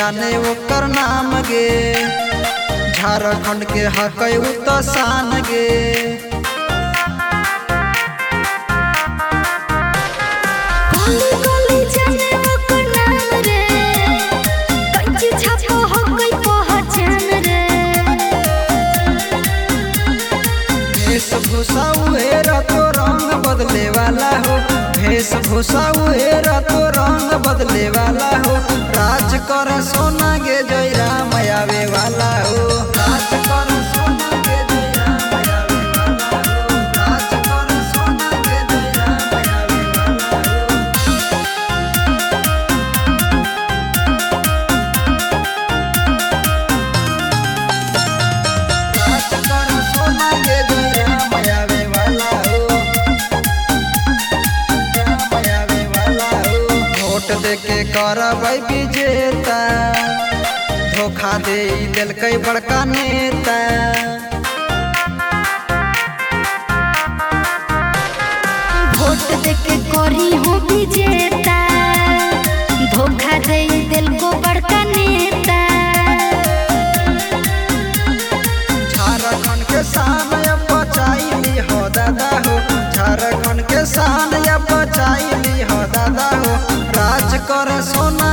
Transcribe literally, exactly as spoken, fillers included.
जाने ओकर नाम गे। झारखंड के हकई उ तो शान गे। गली गली जाने ओकर नाम रे, पंच छापा हो गई पहचान रे। वेशभूषा उहेरा तो रंग बदले वाला हो, वेशभूषा उहेरा तो रंग बदले वाला हो। राज कर सोना गे जय राम आवे वाला हो, राज कर सोना गे जय राम आवे वाला हो, राज कर सोना गे जय राम आवे वाला हो। राज कर सोना गे जय राम आवे वाला हो, राम आवे वाला हो। वोट देके करबै विजेता, धोखा दे दिलकै बड़का नेता। वोट देके करी हो विजेता, धोखा दे दिल को बड़का नेता। झारखंड के शान अब बचाई ली हो दादा हो, झारखंड के शान अब बचाई ली हो दादा हो। राज कर सोना